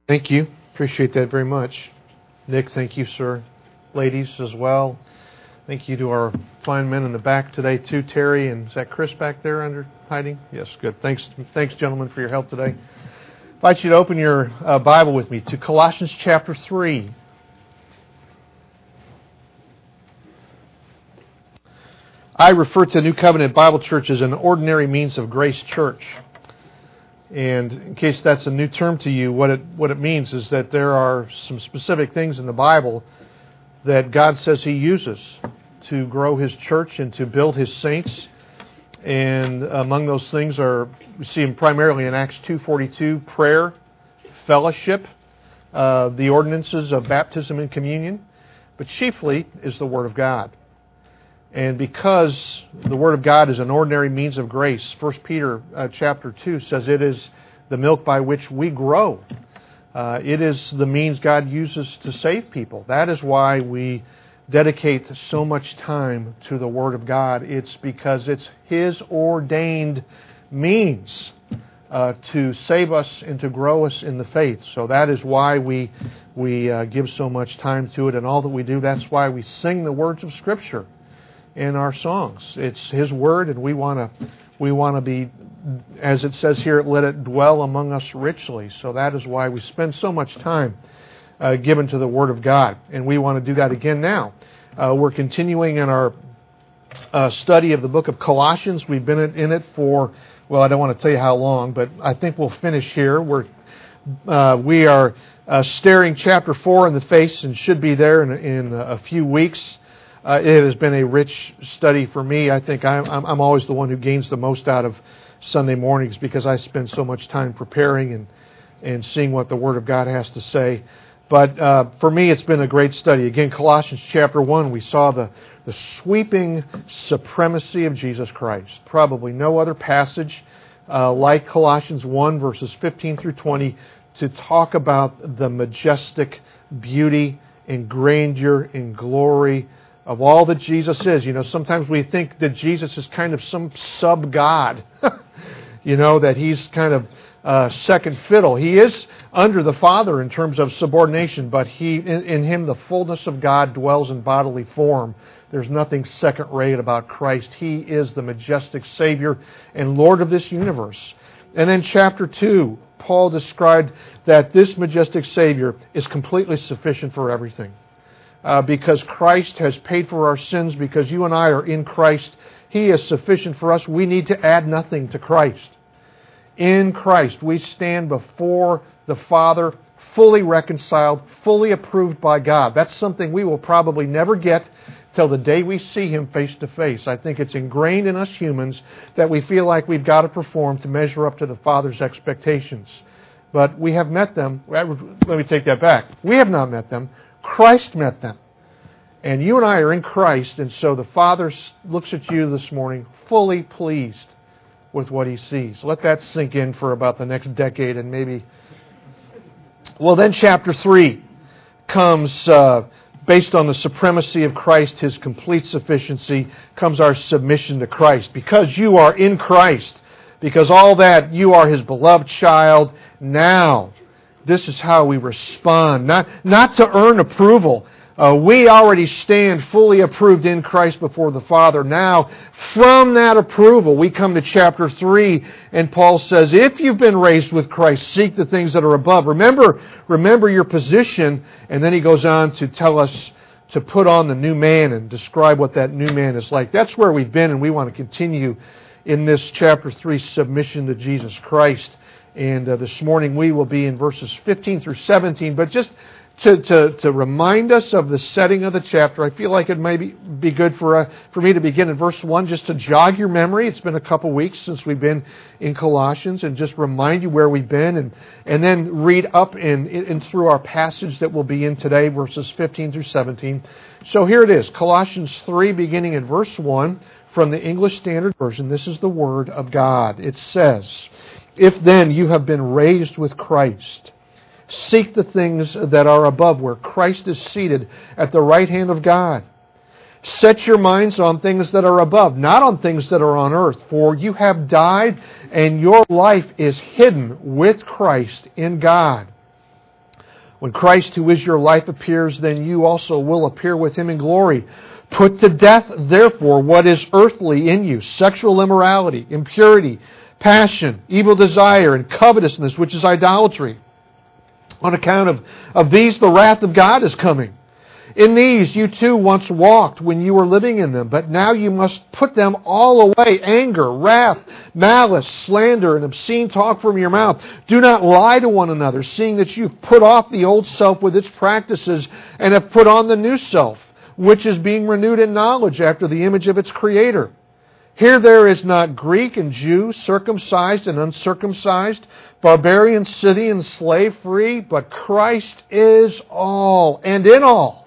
Thank you. Appreciate that very much. Nick, thank you, sir. Ladies as well. Thank you to our fine men in the back today, too. Terry, and is that Chris back there under hiding? Yes, good. Thanks, gentlemen, for your help today. I invite you to open your Bible with me to Colossians chapter 3. I refer to New Covenant Bible Church as an ordinary means of grace church. And in case that's a new term to you, what it means is that there are some specific things in the Bible that God says He uses to grow His church and to build His saints. And among those things we see them primarily in Acts 2:42, prayer, fellowship, the ordinances of baptism and communion, but chiefly is the Word of God. And because the Word of God is an ordinary means of grace, 1 Peter chapter 2 says it is the milk by which we grow. It is the means God uses to save people. That is why we dedicate so much time to the Word of God. It's because it's His ordained means to save us and to grow us in the faith. So that is why we give so much time to it, and all that we do. That's why we sing the words of Scripture in our songs. It's His Word, and we want to be, as it says here, let it dwell among us richly. So that is why we spend so much time given to the Word of God, and we want to do that again now. We're continuing in our study of the book of Colossians. We've been in it for, well, I don't want to tell you how long, but I think we'll finish here. We are staring chapter 4 in the face and should be there in a few weeks. It has been a rich study for me. I think I'm always the one who gains the most out of Sunday mornings because I spend so much time preparing and seeing what the Word of God has to say. But for me, it's been a great study. Again, Colossians chapter 1, we saw the sweeping supremacy of Jesus Christ. Probably no other passage like Colossians 1, verses 15 through 20, to talk about the majestic beauty and grandeur and glory of all that Jesus is. You know, sometimes we think that Jesus is kind of some sub-God, that He's kind of second fiddle. He is under the Father in terms of subordination, but in Him the fullness of God dwells in bodily form. There's nothing second-rate about Christ. He is the majestic Savior and Lord of this universe. And then chapter 2, Paul described that this majestic Savior is completely sufficient for everything. Because Christ has paid for our sins, because you and I are in Christ, He is sufficient for us. We need to add nothing to Christ. In Christ, we stand before the Father, fully reconciled, fully approved by God. That's something we will probably never get till the day we see Him face to face. I think it's ingrained in us humans that we feel like we've got to perform to measure up to the Father's expectations. But we have met them. Let me take that back. We have not met them. Christ met them. And you and I are in Christ, and so the Father looks at you this morning fully pleased with what He sees. Let that sink in for about the next decade and maybe... Well, then chapter 3 comes, based on the supremacy of Christ, His complete sufficiency, comes our submission to Christ. Because you are in Christ, because all that, you are His beloved child, now this is how we respond, not to earn approval. We already stand fully approved in Christ before the Father. Now, from that approval, we come to chapter 3, and Paul says, if you've been raised with Christ, seek the things that are above. Remember your position, and then he goes on to tell us to put on the new man and describe what that new man is like. That's where we've been, and we want to continue in this chapter 3 submission to Jesus Christ. And this morning we will be in verses 15 through 17. But just to remind us of the setting of the chapter, I feel like it may be good for me to begin in verse 1, just to jog your memory. It's been a couple weeks since we've been in Colossians, and just remind you where we've been, and then read up and through our passage that we'll be in today, verses 15 through 17. So here it is, Colossians 3, beginning in verse 1, from the English Standard Version. This is the Word of God. It says, if then you have been raised with Christ, seek the things that are above, where Christ is seated at the right hand of God. Set your minds on things that are above, not on things that are on earth. For you have died, and your life is hidden with Christ in God. When Christ, who is your life, appears, then you also will appear with Him in glory. Put to death, therefore, what is earthly in you: sexual immorality, impurity, passion, evil desire, and covetousness, which is idolatry. On account of these, the wrath of God is coming. In these you too once walked when you were living in them, but now you must put them all away: anger, wrath, malice, slander, and obscene talk from your mouth. Do not lie to one another, seeing that you've put off the old self with its practices and have put on the new self, which is being renewed in knowledge after the image of its Creator. Here there is not Greek and Jew, circumcised and uncircumcised, barbarian, Scythian, slave free, but Christ is all and in all.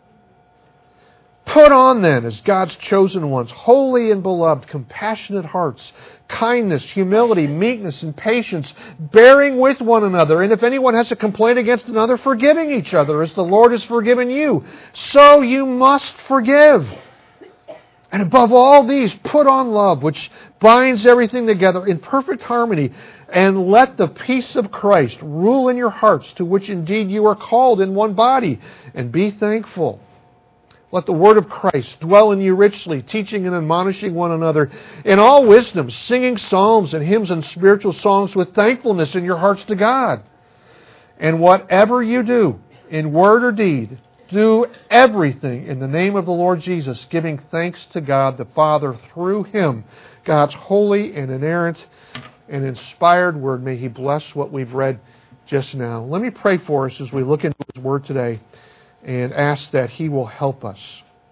Put on then, as God's chosen ones, holy and beloved, compassionate hearts, kindness, humility, meekness, and patience, bearing with one another. And if anyone has a complaint against another, forgiving each other, as the Lord has forgiven you. So you must forgive. And above all these, put on love, which binds everything together in perfect harmony. And let the peace of Christ rule in your hearts, to which indeed you are called in one body. And be thankful. Let the word of Christ dwell in you richly, teaching and admonishing one another in all wisdom, singing psalms and hymns and spiritual songs with thankfulness in your hearts to God. And whatever you do, in word or deed, do everything in the name of the Lord Jesus, giving thanks to God the Father through Him, God's holy and inerrant and inspired word. May He bless what we've read just now. Let me pray for us as we look into His word today, and ask that He will help us.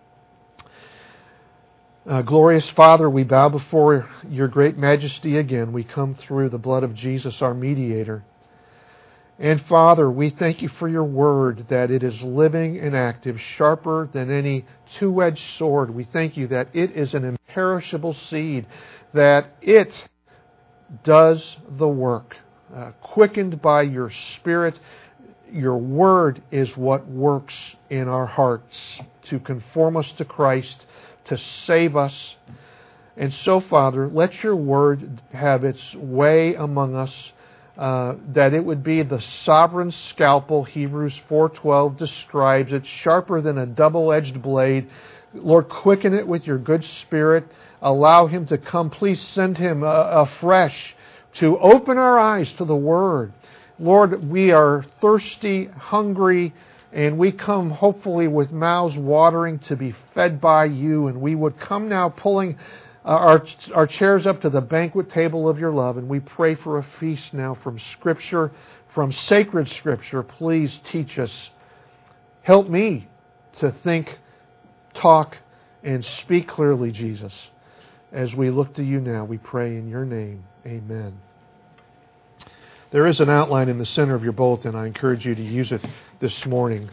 Glorious Father, we bow before Your great majesty again. We come through the blood of Jesus, our mediator. And Father, we thank You for Your word, that it is living and active, sharper than any two-edged sword. We thank You that it is an imperishable seed, that it does the work, quickened by Your Spirit. Your word is what works in our hearts to conform us to Christ, to save us. And so, Father, let Your word have its way among us, that it would be the sovereign scalpel Hebrews 4:12 describes. It's sharper than a double-edged blade. Lord, quicken it with Your good Spirit. Allow Him to come. Please send Him afresh to open our eyes to the word. Lord, we are thirsty, hungry, and we come hopefully with mouths watering to be fed by You. And we would come now pulling our chairs up to the banquet table of Your love. And we pray for a feast now from Scripture, from sacred Scripture. Please teach us. Help me to think, talk, and speak clearly, Jesus. As we look to You now, we pray in Your name. Amen. There is an outline in the center of your bulletin. I encourage you to use it this morning.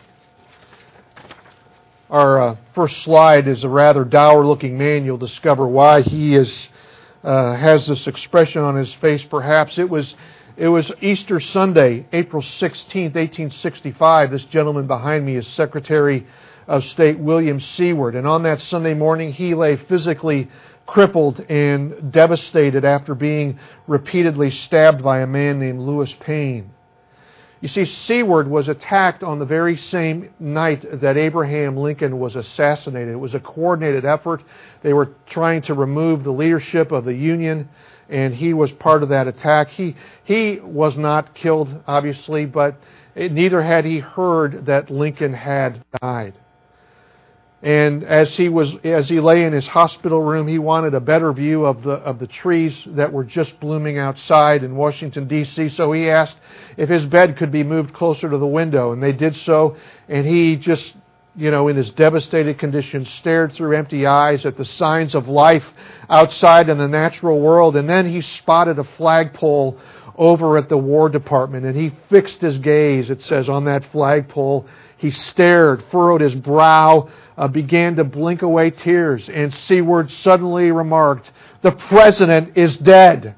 Our first slide is a rather dour-looking man. You'll discover why he has this expression on his face. Perhaps it was Easter Sunday, April 16th, 1865. This gentleman behind me is Secretary of State William Seward. And on that Sunday morning, he lay physically crippled and devastated after being repeatedly stabbed by a man named Lewis Payne. You see, Seward was attacked on the very same night that Abraham Lincoln was assassinated. It was a coordinated effort. They were trying to remove the leadership of the Union, and he was part of that attack. He was not killed, obviously, but neither had he heard that Lincoln had died. And as he lay in his hospital room, he wanted a better view of the trees that were just blooming outside in Washington, D.C. So he asked if his bed could be moved closer to the window, and they did so. And he just, in his devastated condition, stared through empty eyes at the signs of life outside in the natural world. And then he spotted a flagpole over at the War Department, and he fixed his gaze, it says, on that flagpole. He stared, furrowed his brow, began to blink away tears, and Seward suddenly remarked, "The President is dead."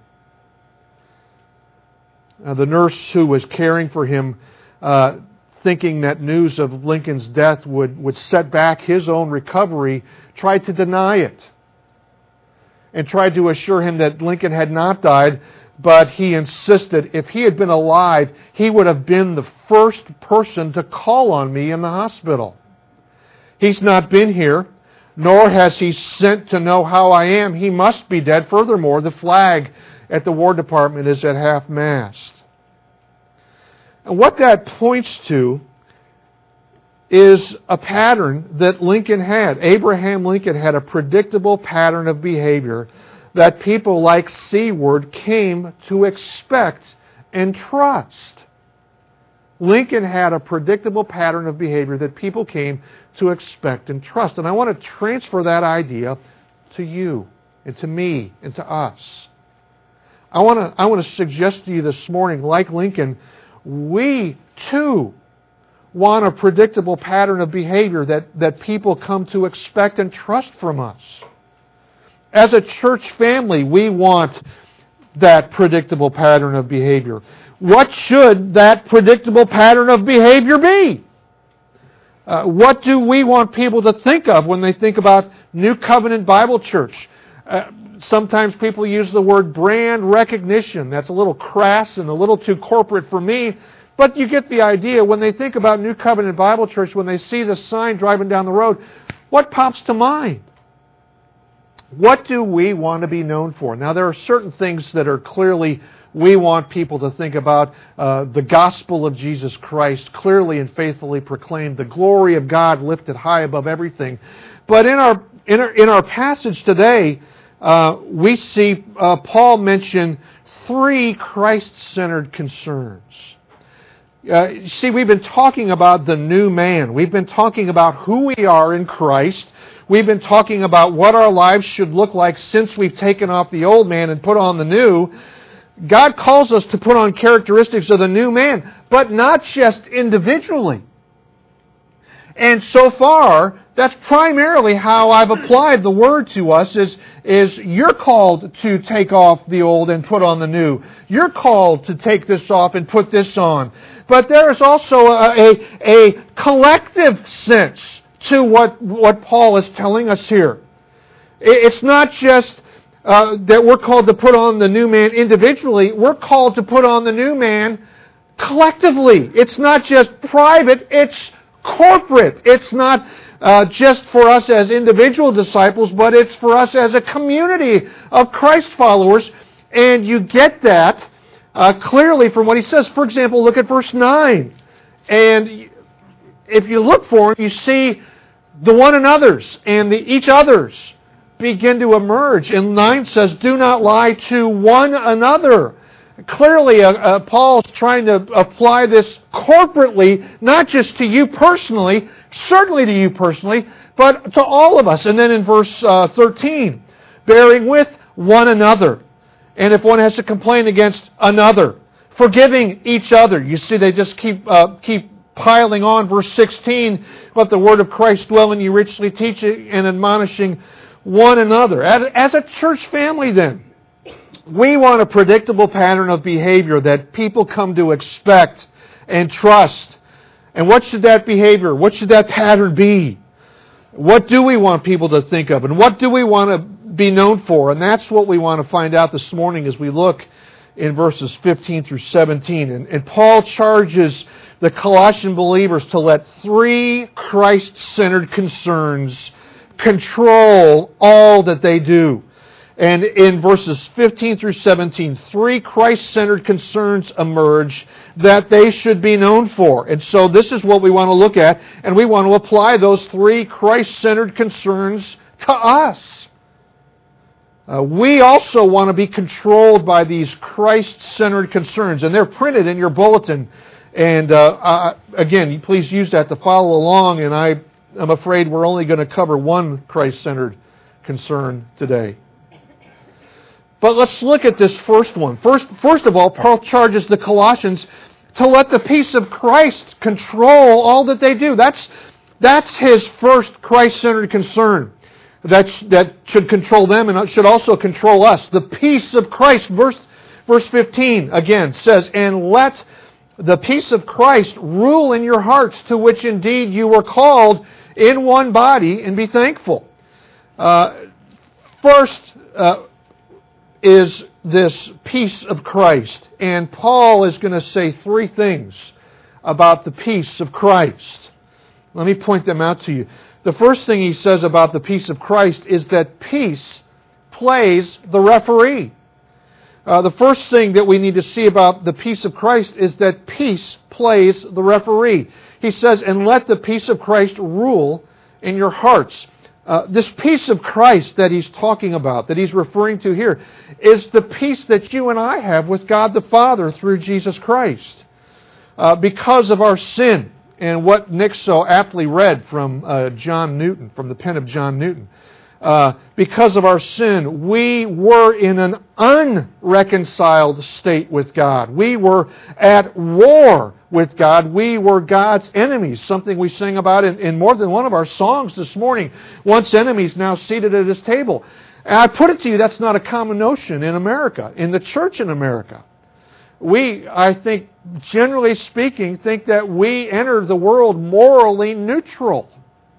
The nurse who was caring for him, thinking that news of Lincoln's death would set back his own recovery, tried to deny it and tried to assure him that Lincoln had not died. but he insisted if he had been alive, he would have been the first person to call on me in the hospital. He's not been here, nor has he sent to know how I am. He must be dead. Furthermore, the flag at the War Department is at half-mast. And what that points to is a pattern that Lincoln had. Abraham Lincoln had a predictable pattern of behavior that people like Seward came to expect and trust. Lincoln had a predictable pattern of behavior that people came to expect and trust. And I want to transfer that idea to you and to me and to us. I want to suggest to you this morning, like Lincoln, we too want a predictable pattern of behavior that people come to expect and trust from us. As a church family, we want that predictable pattern of behavior. What should that predictable pattern of behavior be? What do we want people to think of when they think about New Covenant Bible Church? Sometimes people use the word brand recognition. That's a little crass and a little too corporate for me. But you get the idea. When they think about New Covenant Bible Church, when they see the sign driving down the road, what pops to mind? What do we want to be known for? Now, there are certain things that are clearly we want people to think about. The gospel of Jesus Christ, clearly and faithfully proclaimed, the glory of God lifted high above everything. But in our passage today, we see Paul mention 3 Christ-centered concerns. See, we've been talking about the new man. We've been talking about who we are in Christ. We've been talking about what our lives should look like since we've taken off the old man and put on the new. God calls us to put on characteristics of the new man, but not just individually. And so far, that's primarily how I've applied the word to us is you're called to take off the old and put on the new. You're called to take this off and put this on. But there is also a collective sense to what Paul is telling us here. It's not just that we're called to put on the new man individually. We're called to put on the new man collectively. It's not just private, it's corporate. It's not just for us as individual disciples, but it's for us as a community of Christ followers. And you get that clearly from what he says. For example, look at verse 9. And if you look for it, you see the one another's and the each others begin to emerge. And 9 says, do not lie to one another. Clearly, Paul's trying to apply this corporately, not just to you personally, certainly to you personally, but to all of us. And then in verse 13, bearing with one another. And if one has to complain against another, forgiving each other. You see, they just keep piling on. Verse 16, let the word of Christ dwell in you richly, teaching and admonishing one another. As a church family then, we want a predictable pattern of behavior that people come to expect and trust. And what should that behavior, what should that pattern be? What do we want people to think of? And what do we want to be known for? And that's what we want to find out this morning as we look in verses 15 through 17. And Paul charges the Colossian believers to let 3 Christ-centered concerns control all that they do. And in verses 15 through 17, 3 Christ-centered concerns emerge that they should be known for. And so this is what we want to look at, and we want to apply those 3 Christ-centered concerns to us. We also want to be controlled by these Christ-centered concerns, and they're printed in your bulletin. And again, please use that to follow along, and I'm afraid we're only going to cover one Christ-centered concern today. But let's look at this first one. First of all, Paul charges the Colossians to let the peace of Christ control all that they do. That's his first Christ-centered concern. That should control them and should also control us. The peace of Christ. Verse 15 again says, and let the peace of Christ rule in your hearts, to which indeed you were called in one body, and be thankful. First, is this peace of Christ. And Paul is going to say three things about the peace of Christ. Let me point them out to you. The first thing he says about the peace of Christ is that peace plays the referee. The first thing that we need to see about the peace of Christ is that peace plays the referee. He says, and let the peace of Christ rule in your hearts. This peace of Christ that he's talking about, that he's referring to here, is the peace that you and I have with God the Father through Jesus Christ. Because of our sin, and what Nick so aptly read from John Newton, from the pen of John Newton. Because of our sin, we were in an unreconciled state with God. We were at war with God. We were God's enemies, something we sing about in more than one of our songs this morning. Once enemies, now seated at His table. And I put it to you, that's not a common notion in America, in the church in America. We, I think, generally speaking, think that we enter the world morally neutral.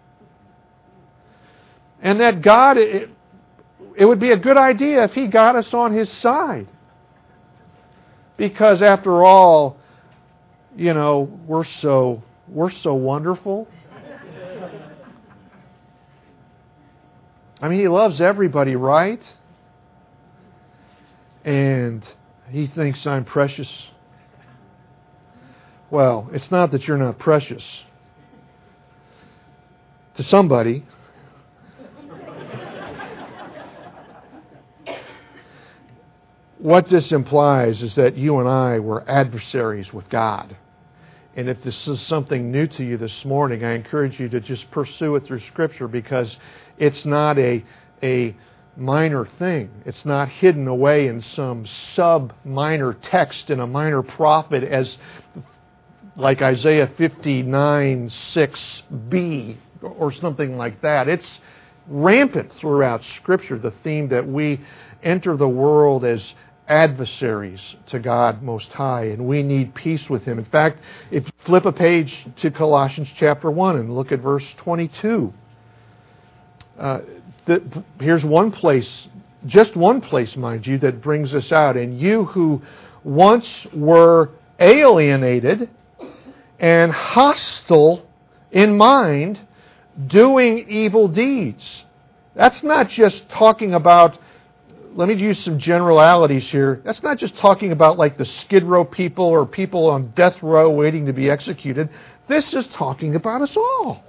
And that God, it would be a good idea if He got us on His side. Because after all, you know, we're so wonderful. I mean, He loves everybody, right? And He thinks I'm precious. Well, it's not that you're not precious to somebody. What this implies is that you and I were adversaries with God. And if this is something new to you this morning, I encourage you to just pursue it through Scripture, because it's not a minor thing. It's not hidden away in some sub-minor text in a minor prophet as like Isaiah 59:6b or something like that. It's rampant throughout Scripture, the theme that we enter the world as adversaries to God Most High, and we need peace with Him. In fact, if you flip a page to Colossians chapter 1 and look at verse 22, here's one place, just one place, mind you, that brings this out. And you who once were alienated and hostile in mind, doing evil deeds. That's not just talking about, let me use some generalities here. That's not just talking about like the Skid Row people or people on death row waiting to be executed. This is talking about us all.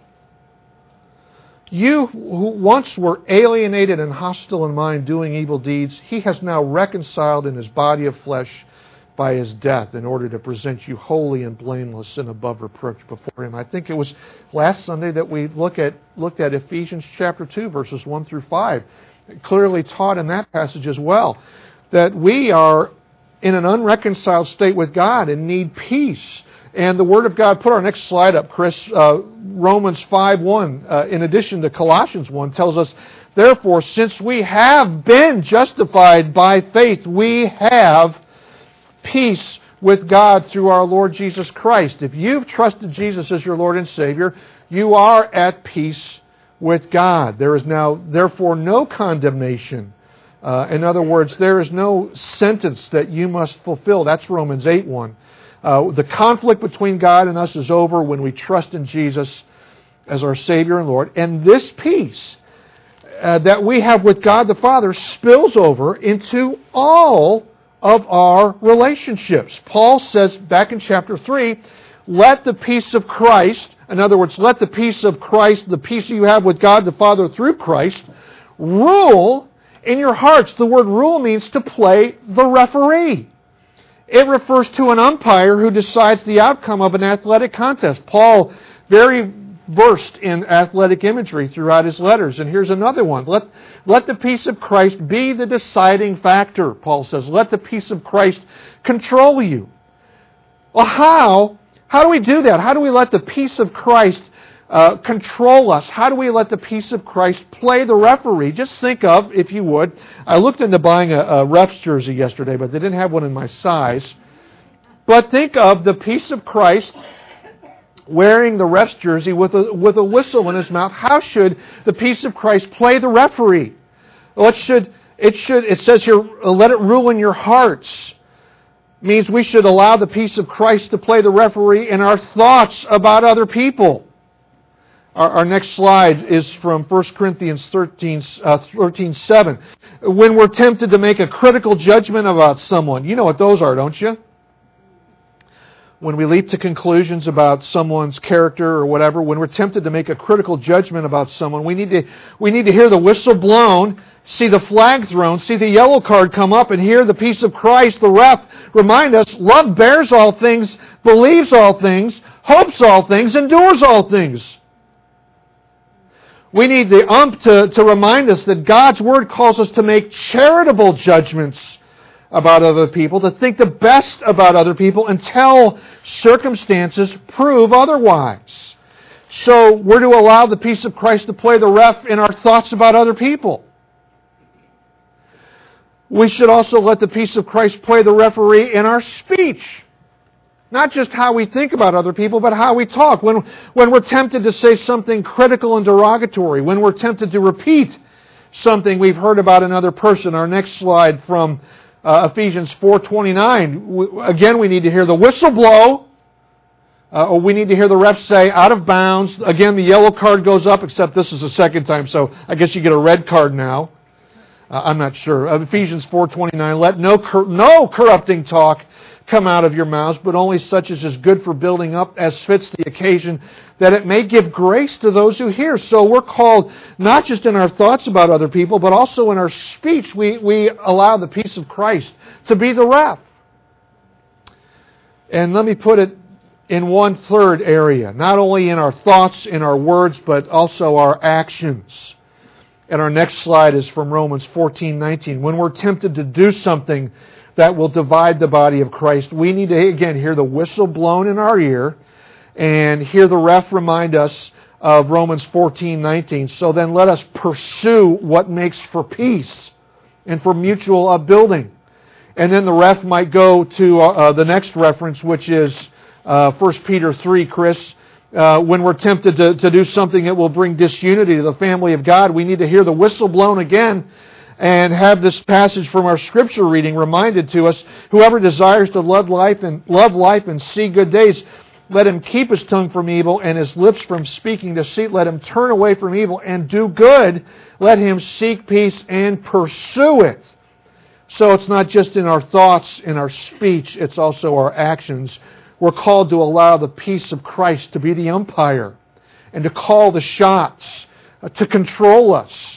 You who once were alienated and hostile in mind, doing evil deeds, He has now reconciled in His body of flesh by His death in order to present you holy and blameless and above reproach before Him. I think it was last Sunday that we looked at Ephesians chapter 2, verses 1 through 5. Clearly taught in that passage as well, that we are in an unreconciled state with God and need peace. And the Word of God, put our next slide up, Chris, Romans 5:1, in addition to Colossians 1, tells us, therefore, since we have been justified by faith, we have peace with God through our Lord Jesus Christ. If you've trusted Jesus as your Lord and Savior, you are at peace with God. There is now, therefore, no condemnation. In other words, there is no sentence that you must fulfill. That's Romans 8:1. The conflict between God and us is over when we trust in Jesus as our Savior and Lord. And this peace that we have with God the Father spills over into all of our relationships. Paul says back in chapter 3, let the peace of Christ, in other words, let the peace of Christ, the peace you have with God the Father through Christ, rule in your hearts. The word rule means to play the referee. It refers to an umpire who decides the outcome of an athletic contest. Paul, very versed in athletic imagery throughout his letters. And here's another one. Let the peace of Christ be the deciding factor, Paul says. Let the peace of Christ control you. Well, how do we do that? How do we let the peace of Christ control us? How do we let the peace of Christ play the referee? Just think of, if you would, I looked into buying a Refs jersey yesterday, but they didn't have one in my size. But think of the peace of Christ wearing the Refs jersey with a whistle in his mouth. How should the peace of Christ play the referee? What should It says here, let it rule in your hearts. Means we should allow the peace of Christ to play the referee in our thoughts about other people. Our next slide is from 1 Corinthians 13:7. When we're tempted to make a critical judgment about someone, you know what those are, don't you? When we leap to conclusions about someone's character or whatever, when we're tempted to make a critical judgment about someone, we need to hear the whistle blown, see the flag thrown, see the yellow card come up, and hear the peace of Christ, the ref, remind us, love bears all things, believes all things, hopes all things, endures all things. We need the to remind us that God's Word calls us to make charitable judgments about other people, to think the best about other people until circumstances prove otherwise. So we're to allow the peace of Christ to play the ref in our thoughts about other people. We should also let the peace of Christ play the referee in our speech. Not just how we think about other people, but how we talk. When we're tempted to say something critical and derogatory, when we're tempted to repeat something we've heard about another person. Our next slide from Ephesians 4:29. Again, we need to hear the whistle blow. Or we need to hear the ref say, out of bounds. Again, the yellow card goes up, except this is the second time, so I guess you get a red card now. I'm not sure. Ephesians 4:29. Let no corrupting talk come out of your mouths, but only such as is good for building up as fits the occasion, that it may give grace to those who hear. So we're called, not just in our thoughts about other people, but also in our speech, we allow the peace of Christ to be the ref. And let me put it in one third area, not only in our thoughts, in our words, but also our actions. And our next slide is from Romans 14:19. When we're tempted to do something that will divide the body of Christ, we need to, again, hear the whistle blown in our ear and hear the ref remind us of Romans 14:19. So then let us pursue what makes for peace and for mutual upbuilding. And then the ref might go to the next reference, which is 1 Peter 3, Chris. When we're tempted to do something that will bring disunity to the family of God, we need to hear the whistle blown again and have this passage from our scripture reading reminded to us. Whoever desires to love life and see good days, let him keep his tongue from evil and his lips from speaking deceit. Let him turn away from evil and do good. Let him seek peace and pursue it. So it's not just in our thoughts, in our speech, it's also our actions. We're called to allow the peace of Christ to be the umpire and to call the shots, to control us.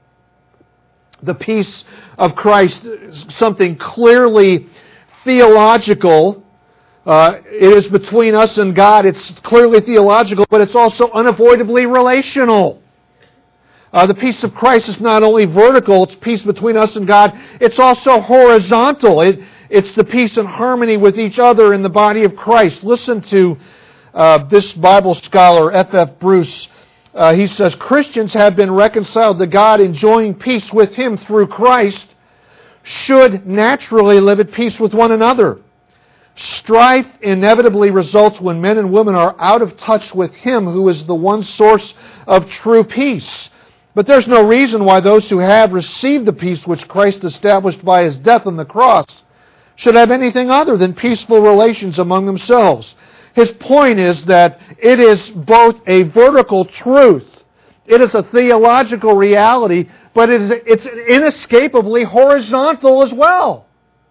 The peace of Christ is something clearly theological. It is between us and God. It's clearly theological, but it's also unavoidably relational. The peace of Christ is not only vertical, it's peace between us and God, it's also horizontal. It's the peace and harmony with each other in the body of Christ. Listen to this Bible scholar, F.F. Bruce. He says, Christians have been reconciled to God, enjoying peace with Him through Christ, should naturally live at peace with one another. Strife inevitably results when men and women are out of touch with Him, who is the one source of true peace. But there's no reason why those who have received the peace which Christ established by His death on the cross should have anything other than peaceful relations among themselves. His point is that it is both a vertical truth, it is a theological reality, but it's inescapably horizontal as well.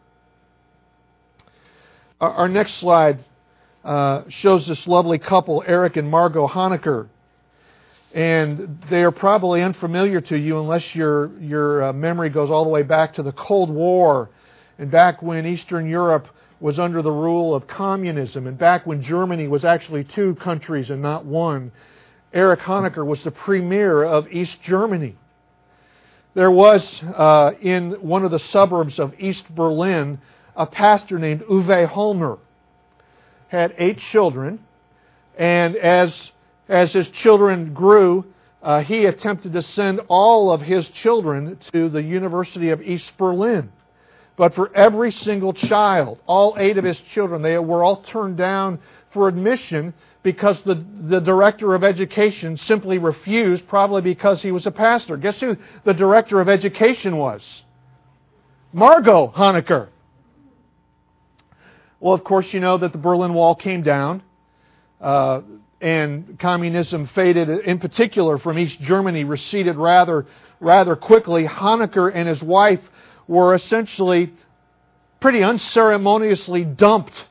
Our next slide shows this lovely couple, Eric and Margot Honecker. And they are probably unfamiliar to you unless your memory goes all the way back to the Cold War and back when Eastern Europe was under the rule of communism, and back when Germany was actually two countries and not one. Erich Honecker was the premier of East Germany. There was, in one of the suburbs of East Berlin, a pastor named Uwe Holmer. Had 8 children, and as his children grew, he attempted to send all of his children to the University of East Berlin. But for every single child, all 8 of his children, they were all turned down for admission because the director of education simply refused, probably because he was a pastor. Guess who the director of education was? Margot Honecker. Well, of course, you know that the Berlin Wall came down and communism faded, in particular from East Germany, receded rather quickly. Honecker and his wife were essentially pretty unceremoniously dumped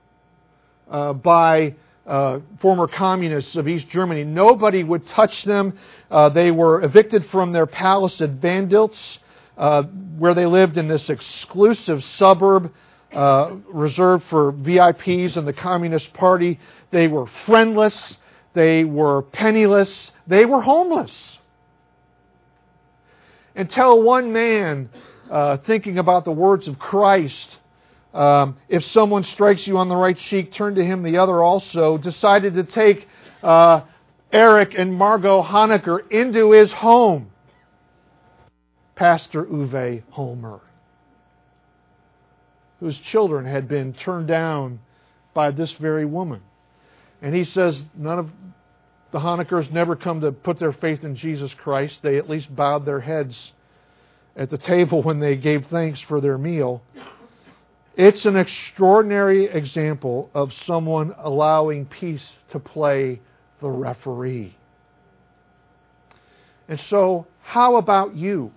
by former communists of East Germany. Nobody would touch them. They were evicted from their palace at Vandilts, where they lived in this exclusive suburb reserved for VIPs in the Communist Party. They were friendless. They were penniless. They were homeless. Until one man, thinking about the words of Christ, if someone strikes you on the right cheek, turn to him the other also, decided to take Eric and Margot Honecker into his home. Pastor Uwe Holmer, whose children had been turned down by this very woman. And he says none of the Honeckers never come to put their faith in Jesus Christ. They at least bowed their heads at the table when they gave thanks for their meal. It's an extraordinary example of someone allowing peace to play the referee. And so, how about you?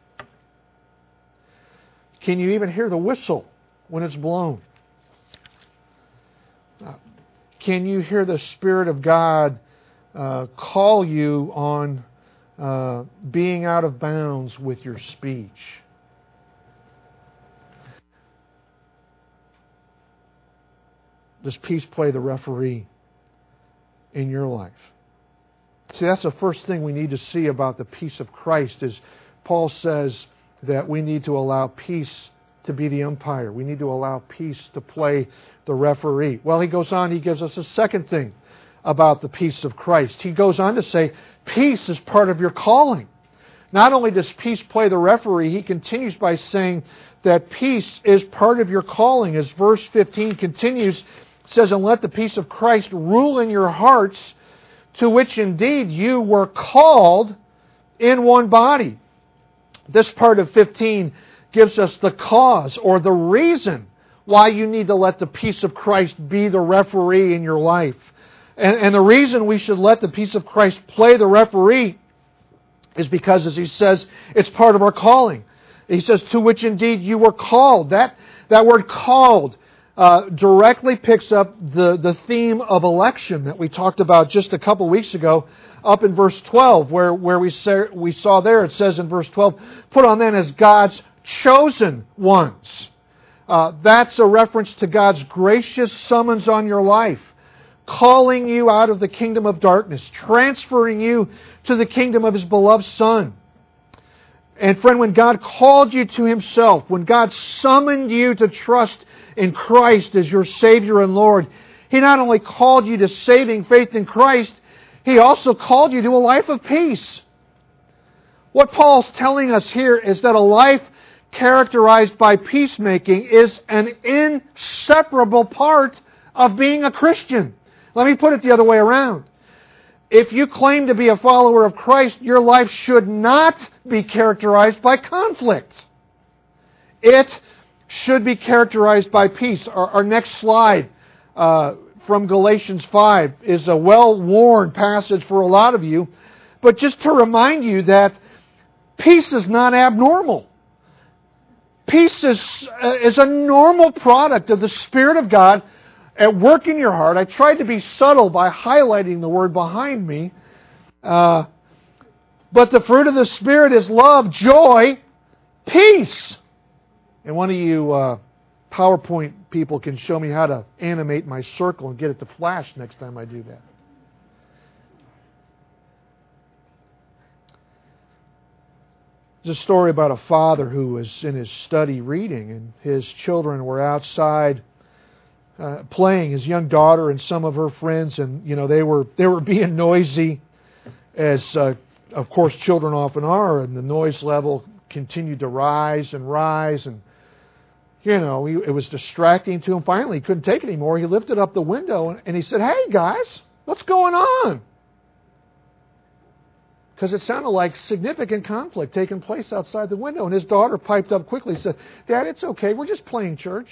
Can you even hear the whistle when it's blown? Can you hear the Spirit of God call you on being out of bounds with your speech? Does peace play the referee in your life? See, that's the first thing we need to see about the peace of Christ is Paul says that we need to allow peace to be the umpire. We need to allow peace to play the referee. Well, he goes on, he gives us a second thing about the peace of Christ. He goes on to say, peace is part of your calling. Not only does peace play the referee, he continues by saying that peace is part of your calling. As verse 15 continues, it says, and let the peace of Christ rule in your hearts, to which indeed you were called in one body. This part of 15 gives us the cause or the reason why you need to let the peace of Christ be the referee in your life. And the reason we should let the peace of Christ play the referee is because, as he says, it's part of our calling. He says, to which indeed you were called. That word called directly picks up the theme of election that we talked about just a couple weeks ago up in verse 12, where we saw there, it says in verse 12, put on then as God's chosen ones. That's a reference to God's gracious summons on your life, calling you out of the kingdom of darkness, transferring you to the kingdom of His beloved Son. And friend, when God called you to Himself, when God summoned you to trust in Christ as your Savior and Lord, He not only called you to saving faith in Christ, He also called you to a life of peace. What Paul's telling us here is that a life characterized by peacemaking is an inseparable part of being a Christian. Let me put it the other way around. If you claim to be a follower of Christ, your life should not be characterized by conflict. It should be characterized by peace. Our next slide from Galatians 5 is a well-worn passage for a lot of you, but just to remind you that peace is not abnormal. Peace is a normal product of the Spirit of God at work in your heart. I tried to be subtle by highlighting the word behind me. But the fruit of the Spirit is love, joy, peace. And one of you PowerPoint people can show me how to animate my circle and get it to flash next time I do that. There's a story about a father who was in his study reading, and his children were outside playing, his young daughter and some of her friends, and they were being noisy, as of course children often are, and the noise level continued to rise, and it was distracting to him. Finally, he couldn't take it anymore. He lifted up the window and he said, "Hey guys, what's going on?" because it sounded like significant conflict taking place outside the window. And his daughter piped up quickly and said, "Dad, it's okay. We're just playing church."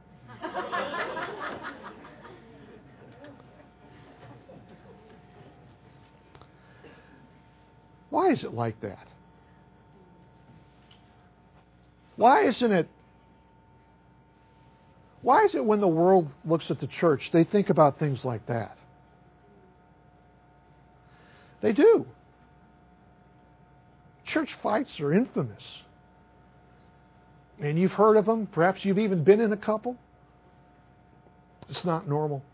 Why is it like that? Why is it when the world looks at the church, they think about things like that? They do. Church fights are infamous. And you've heard of them. Perhaps you've even been in a couple. It's not normal.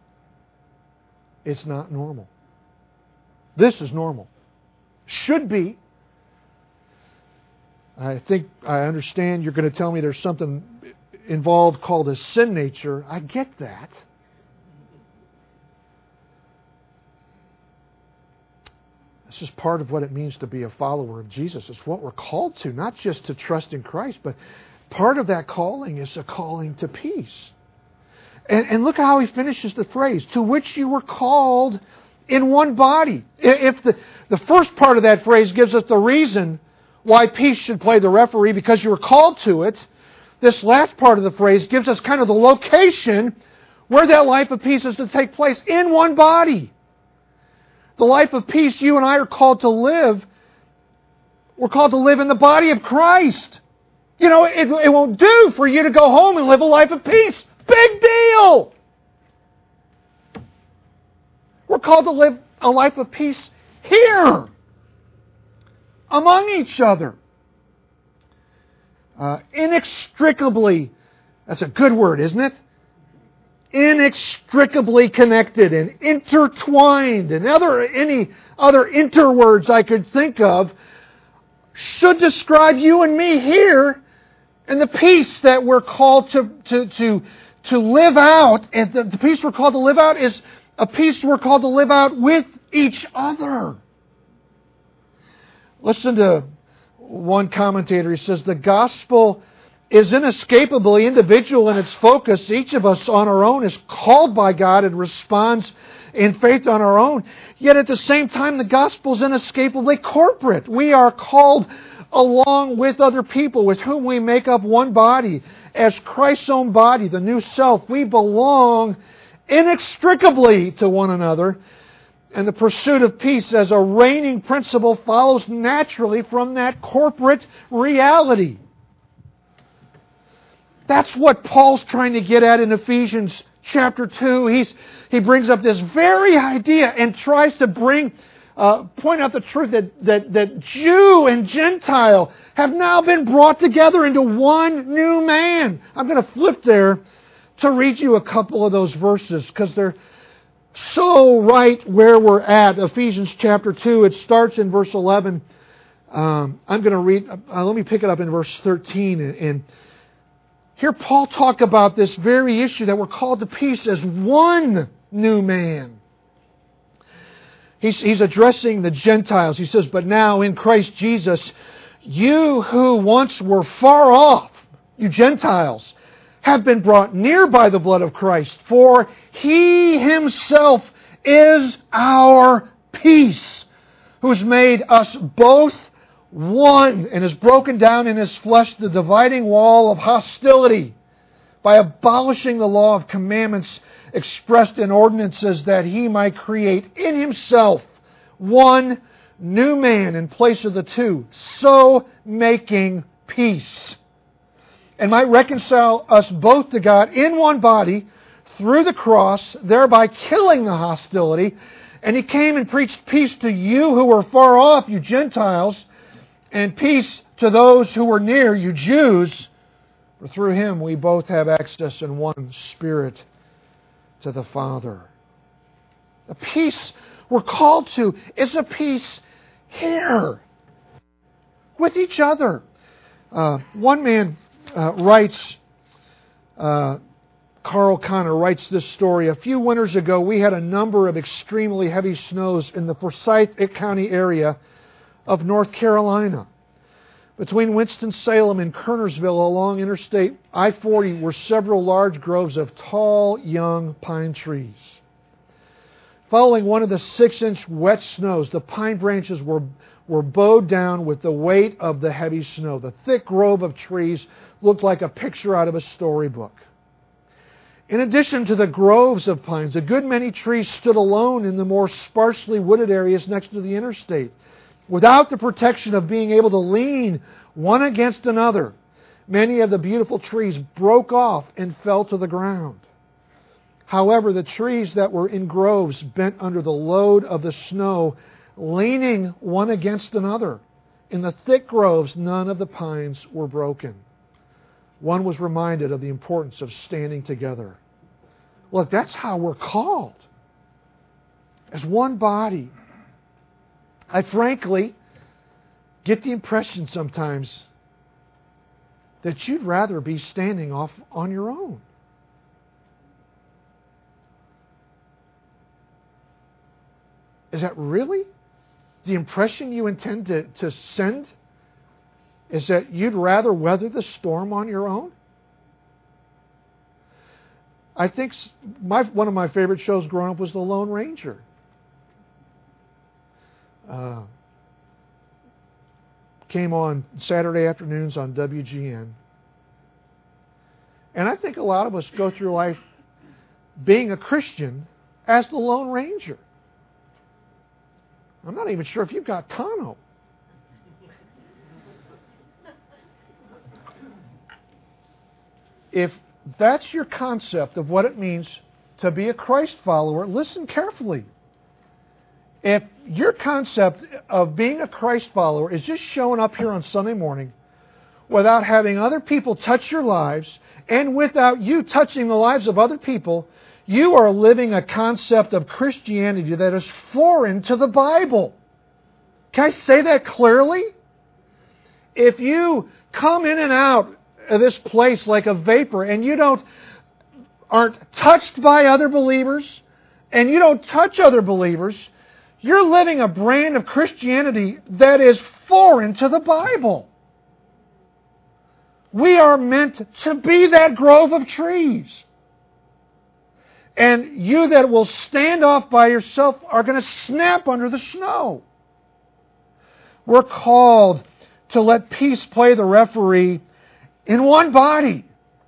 It's not normal. This is normal. Should be. I think I understand you're going to tell me there's something involved called a sin nature. I get that. This is part of what it means to be a follower of Jesus. It's what we're called to, not just to trust in Christ, but part of that calling is a calling to peace. And look at how he finishes the phrase, to which you were called in one body. If the first part of that phrase gives us the reason why peace should play the referee, because you were called to it, this last part of the phrase gives us kind of the location where that life of peace is to take place, in one body. The life of peace you and I are called to live, we're called to live in the body of Christ. You know, it won't do for you to go home and live a life of peace. Big deal! We're called to live a life of peace here, among each other. Inextricably, that's a good word, isn't it? Inextricably connected and intertwined, and any other interwords I could think of, should describe you and me here, and the peace that we're called to live out. And the peace we're called to live out is a peace we're called to live out with each other. Listen to one commentator. He says, the gospel is inescapably individual in its focus. Each of us on our own is called by God and responds in faith on our own. Yet at the same time, the gospel is inescapably corporate. We are called along with other people with whom we make up one body. As Christ's own body, the new self, we belong inextricably to one another. And the pursuit of peace as a reigning principle follows naturally from that corporate reality. That's what Paul's trying to get at in Ephesians chapter 2. He brings up this very idea and tries to point out the truth that Jew and Gentile have now been brought together into one new man. I'm going to flip there to read you a couple of those verses because they're so right where we're at. Ephesians chapter 2, it starts in verse 11. I'm going to read, let me pick it up in verse 13. And here Paul talk about this very issue that we're called to peace as one new man. He's addressing the Gentiles. He says, but now in Christ Jesus, you who once were far off, you Gentiles, have been brought near by the blood of Christ, for He Himself is our peace, who has made us both one and has broken down in His flesh the dividing wall of hostility by abolishing the law of commandments expressed in ordinances, that He might create in Himself one new man in place of the two, so making peace, and might reconcile us both to God in one body through the cross, thereby killing the hostility. And He came and preached peace to you who were far off, you Gentiles, and peace to those who were near, you Jews. For through Him we both have access in one Spirit to the Father. The peace we're called to is a peace here with each other. One man writes, Carl Connor writes this story. A few winters ago, we had a number of extremely heavy snows in the Forsyth County area of North Carolina. Between Winston-Salem and Kernersville along Interstate I-40 were several large groves of tall, young pine trees. Following one of the 6-inch wet snows, the pine branches were bowed down with the weight of the heavy snow. The thick grove of trees looked like a picture out of a storybook. In addition to the groves of pines, a good many trees stood alone in the more sparsely wooded areas next to the interstate, without the protection of being able to lean one against another. Many of the beautiful trees broke off and fell to the ground. However, the trees that were in groves bent under the load of the snow, leaning one against another. In the thick groves, none of the pines were broken. One was reminded of the importance of standing together. Look, that's how we're called. As one body. I frankly get the impression sometimes that you'd rather be standing off on your own. Is that really the impression you intend to send? Is that you'd rather weather the storm on your own? I think one of my favorite shows growing up was The Lone Ranger. Came on Saturday afternoons on WGN. And I think a lot of us go through life being a Christian as the Lone Ranger. I'm not even sure if you've got Tano. If that's your concept of what it means to be a Christ follower, listen carefully. If your concept of being a Christ follower is just showing up here on Sunday morning without having other people touch your lives and without you touching the lives of other people, you are living a concept of Christianity that is foreign to the Bible. Can I say that clearly? If you come in and out of this place like a vapor and you aren't touched by other believers and you don't touch other believers, you're living a brand of Christianity that is foreign to the Bible. We are meant to be that grove of trees. And you that will stand off by yourself are going to snap under the snow. We're called to let peace play the referee in one body.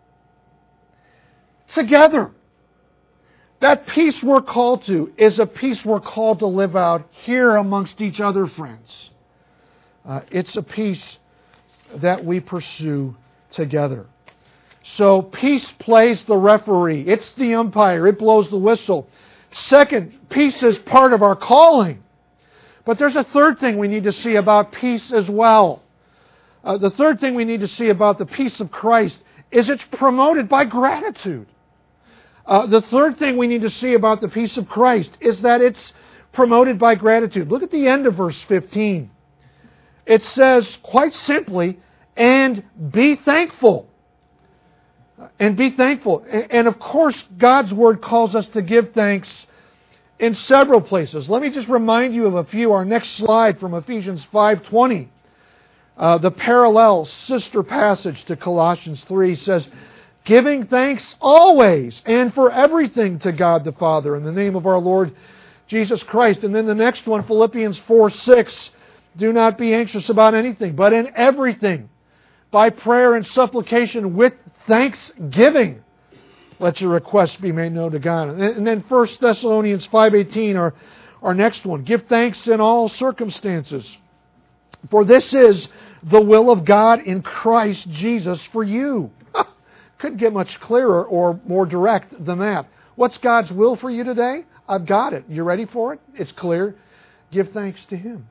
Together. That peace we're called to is a peace we're called to live out here amongst each other, friends. It's a peace that we pursue together. So peace plays the referee. It's the umpire. It blows the whistle. Second, peace is part of our calling. But there's a third thing we need to see about peace as well. The third thing we need to see about the peace of Christ is it's promoted by gratitude. The third thing we need to see about the peace of Christ is that it's promoted by gratitude. Look at the end of verse 15. It says, quite simply, and be thankful. And be thankful. And of course, God's Word calls us to give thanks in several places. Let me just remind you of a few. Our next slide from Ephesians 5:20. The parallel sister passage to Colossians 3 says, giving thanks always and for everything to God the Father in the name of our Lord Jesus Christ. And then the next one, Philippians 4:6, do not be anxious about anything, but in everything, by prayer and supplication with thanksgiving, let your requests be made known to God. And then 1 Thessalonians 5:18, our next one. Give thanks in all circumstances, for this is the will of God in Christ Jesus for you. Couldn't get much clearer or more direct than that. What's God's will for you today? I've got it. You ready for it? It's clear. Give thanks to Him.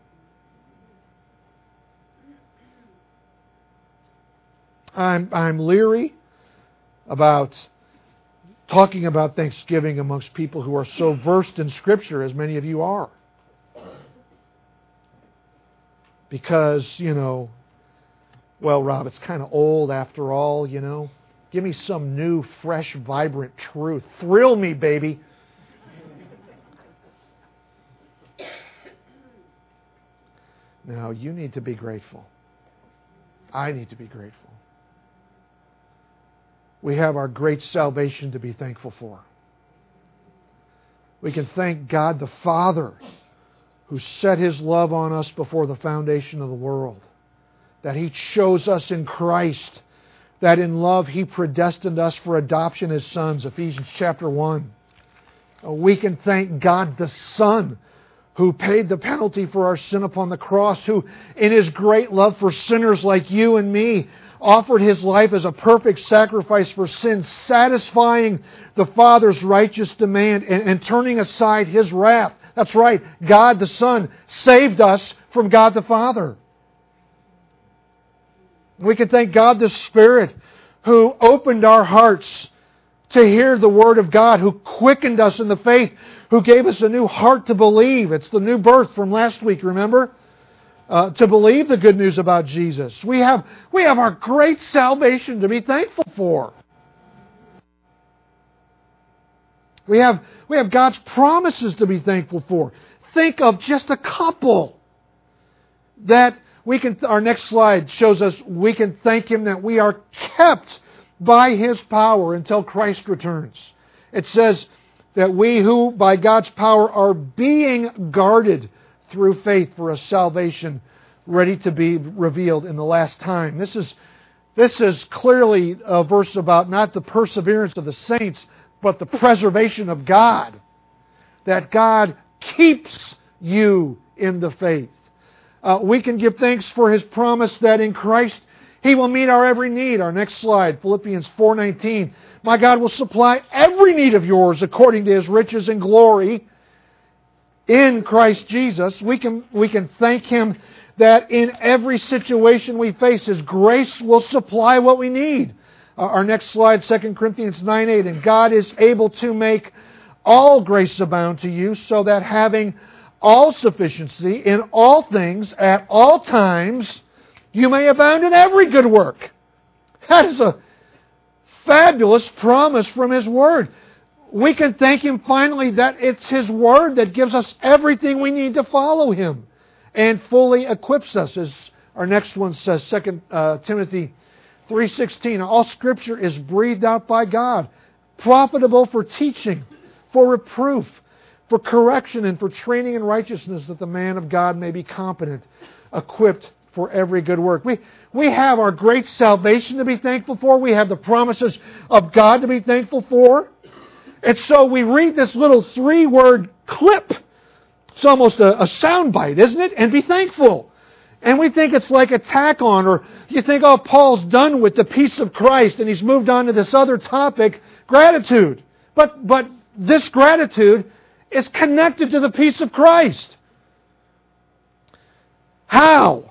I'm leery about talking about Thanksgiving amongst people who are so versed in Scripture as many of you are. Because, well, Rob, it's kind of old after all, Give me some new, fresh, vibrant truth. Thrill me, baby. No, you need to be grateful. I need to be grateful. We have our great salvation to be thankful for. We can thank God the Father who set His love on us before the foundation of the world. That He chose us in Christ. That in love He predestined us for adoption as sons. Ephesians chapter 1. We can thank God the Son who paid the penalty for our sin upon the cross, who in His great love for sinners like you and me offered His life as a perfect sacrifice for sin, satisfying the Father's righteous demand and turning aside His wrath. That's right, God the Son saved us from God the Father. We can thank God the Spirit who opened our hearts to hear the Word of God, who quickened us in the faith, who gave us a new heart to believe. It's the new birth from last week, remember? To believe the good news about Jesus. We have our great salvation to be thankful for. We have God's promises to be thankful for. Think of just a couple that we can. Our next slide shows us we can thank Him that we are kept by His power until Christ returns. It says that we who by God's power are being guarded through faith for a salvation ready to be revealed in the last time. This is clearly a verse about not the perseverance of the saints, but the preservation of God. That God keeps you in the faith. We can give thanks for His promise that in Christ He will meet our every need. Our next slide, Philippians 4:19. My God will supply every need of yours according to His riches and glory in Christ Jesus. We can thank Him that in every situation we face, His grace will supply what we need. Our next slide, 2 Corinthians 9:8. And God is able to make all grace abound to you, so that having all sufficiency in all things at all times, you may abound in every good work. That is a fabulous promise from His Word. We can thank Him finally that it's His Word that gives us everything we need to follow Him and fully equips us. As our next one says, 2 Timothy 3:16. All Scripture is breathed out by God, profitable for teaching, for reproof, for correction, and for training in righteousness, that the man of God may be competent, equipped for every good work. We have our great salvation to be thankful for. We have the promises of God to be thankful for. And so we read this little 3-word clip. It's almost a soundbite, isn't it? And be thankful. And we think it's like a tack on, or you think, oh, Paul's done with the peace of Christ and he's moved on to this other topic, gratitude. But this gratitude is connected to the peace of Christ. How?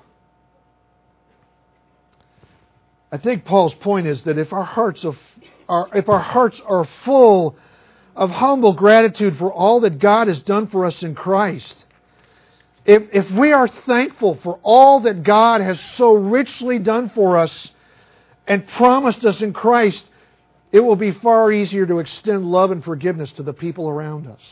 I think Paul's point is that if our hearts are full of humble gratitude for all that God has done for us in Christ, if we are thankful for all that God has so richly done for us and promised us in Christ, it will be far easier to extend love and forgiveness to the people around us.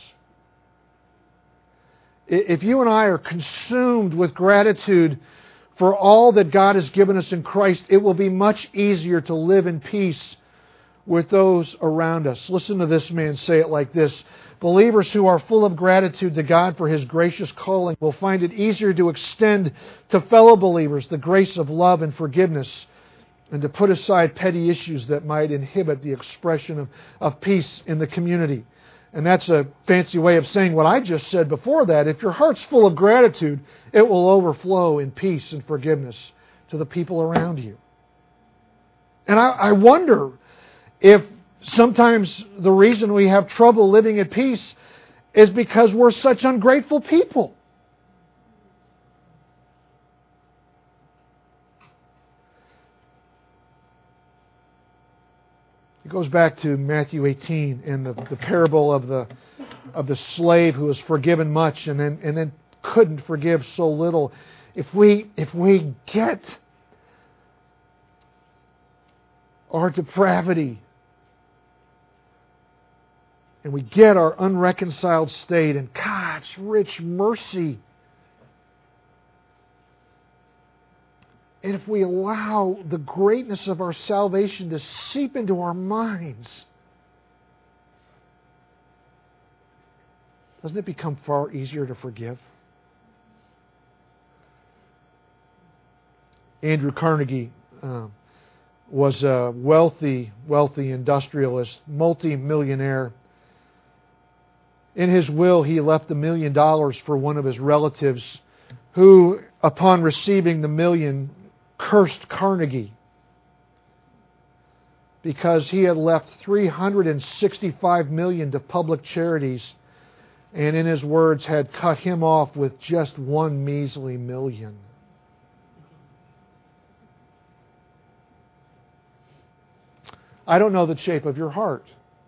If you and I are consumed with gratitude for all that God has given us in Christ, it will be much easier to live in peace with those around us. Listen to this man say it like this. Believers who are full of gratitude to God for His gracious calling will find it easier to extend to fellow believers the grace of love and forgiveness, and to put aside petty issues that might inhibit the expression of peace in the community. And that's a fancy way of saying what I just said before that. If your heart's full of gratitude, it will overflow in peace and forgiveness to the people around you. And I wonder if sometimes the reason we have trouble living at peace is because we're such ungrateful people. It goes back to Matthew 18 and the parable of the slave who was forgiven much and then couldn't forgive so little. If we get our depravity and we get our unreconciled state and God's rich mercy, and if we allow the greatness of our salvation to seep into our minds, doesn't it become far easier to forgive? Andrew Carnegie was a wealthy industrialist, multi-millionaire. In his will, he left $1 million for one of his relatives who, upon receiving the $1 million, cursed Carnegie because he had left $365 million to public charities and, in his words, had cut him off with just one measly $1 million. I don't know the shape of your heart.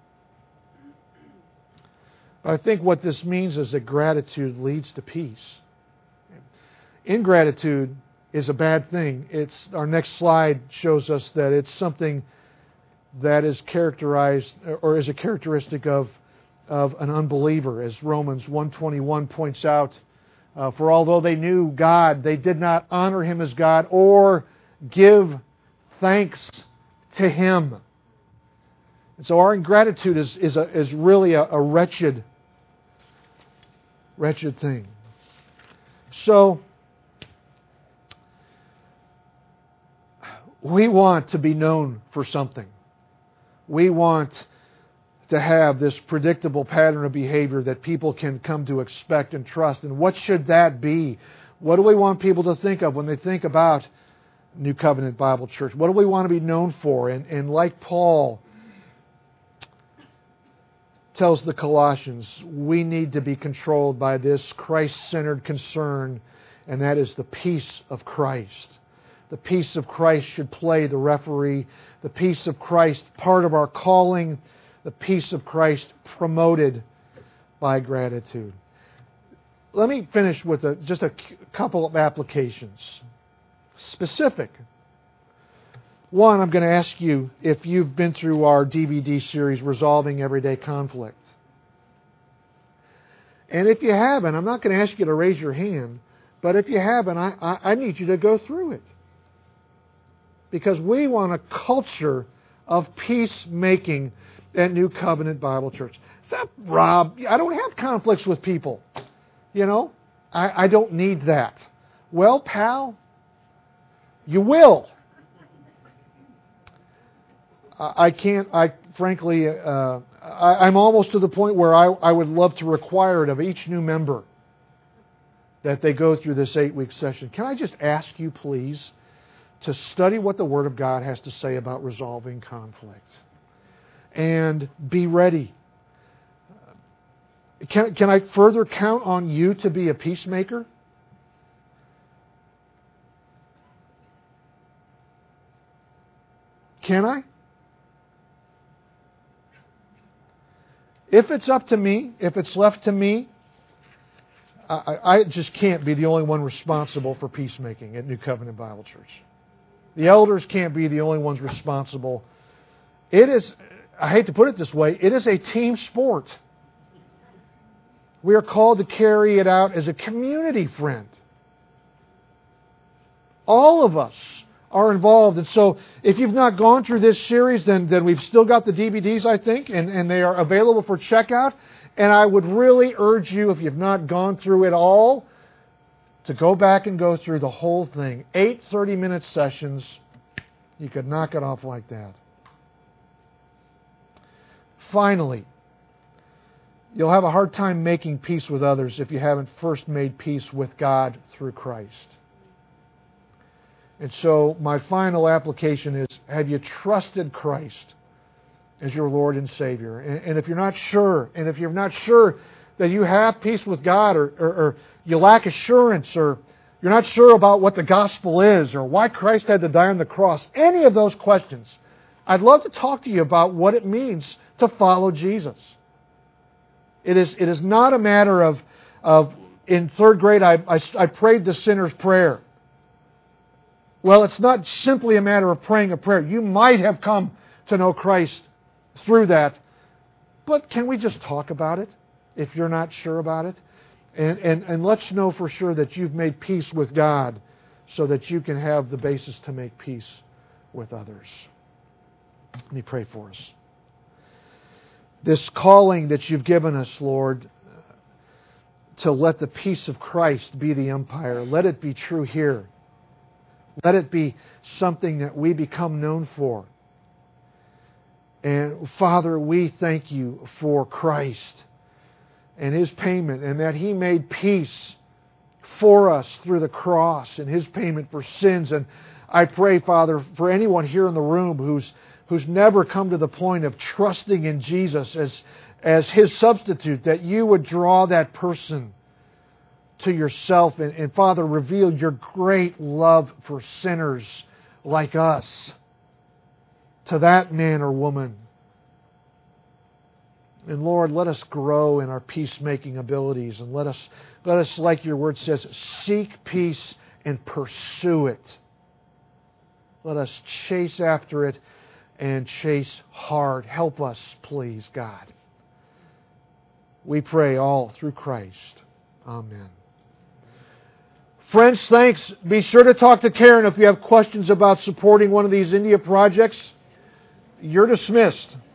But I think what this means is that gratitude leads to peace. Ingratitude is a bad thing. Our next slide shows us that it's something that is characterized or is a characteristic of an unbeliever, as Romans 1:21 points out. For although they knew God, they did not honor Him as God or give thanks to Him. And so our ingratitude is really a wretched thing. So we want to be known for something. We want to have this predictable pattern of behavior that people can come to expect and trust. And what should that be? What do we want people to think of when they think about New Covenant Bible Church? What do we want to be known for? And like Paul tells the Colossians, we need to be controlled by this Christ-centered concern, and that is the peace of Christ. The peace of Christ should play the referee. The peace of Christ, part of our calling. The peace of Christ promoted by gratitude. Let me finish with just a couple of applications. Specific. One, I'm going to ask you if you've been through our DVD series, Resolving Everyday Conflict. And if you haven't, I'm not going to ask you to raise your hand, but if you haven't, I need you to go through it. Because we want a culture of peacemaking at New Covenant Bible Church. So, Rob, I don't have conflicts with people. You know, I don't need that. Well, pal, you will. Frankly, I'm almost to the point where I would love to require it of each new member that they go through this 8-week session. Can I just ask you, please, to study what the Word of God has to say about resolving conflict? And be ready. Can I further count on you to be a peacemaker? Can I? If it's up to me, if it's left to me, I just can't be the only one responsible for peacemaking at New Covenant Bible Church. The elders can't be the only ones responsible. It is, I hate to put it this way, it is a team sport. We are called to carry it out as a community, friend. All of us are involved. And so if you've not gone through this series, then we've still got the DVDs, I think, and they are available for checkout. And I would really urge you, if you've not gone through it all, to go back and go through the whole thing. 8 30-minute sessions. You could knock it off like that. Finally, you'll have a hard time making peace with others if you haven't first made peace with God through Christ. And so my final application is, have you trusted Christ as your Lord and Savior? And if you're not sure, that you have peace with God, or you lack assurance, or you're not sure about what the gospel is, or why Christ had to die on the cross, any of those questions, I'd love to talk to you about what it means to follow Jesus. It is not a matter of in third grade I prayed the sinner's prayer. Well, it's not simply a matter of praying a prayer. You might have come to know Christ through that, but can we just talk about it if you're not sure about it? And let's know for sure that you've made peace with God so that you can have the basis to make peace with others. Let me pray for us. This calling that you've given us, Lord, to let the peace of Christ be the umpire. Let it be true here. Let it be something that we become known for. And Father, we thank You for Christ and His payment, and that He made peace for us through the cross and His payment for sins. And I pray, Father, for anyone here in the room who's never come to the point of trusting in Jesus as His substitute, that You would draw that person to Yourself, and Father, reveal Your great love for sinners like us to that man or woman. And Lord, let us grow in our peacemaking abilities, and let us, like Your Word says, seek peace and pursue it. Let us chase after it and chase hard. Help us, please, God. We pray all through Christ. Amen. Friends, thanks. Be sure to talk to Karen if you have questions about supporting one of these India projects. You're dismissed.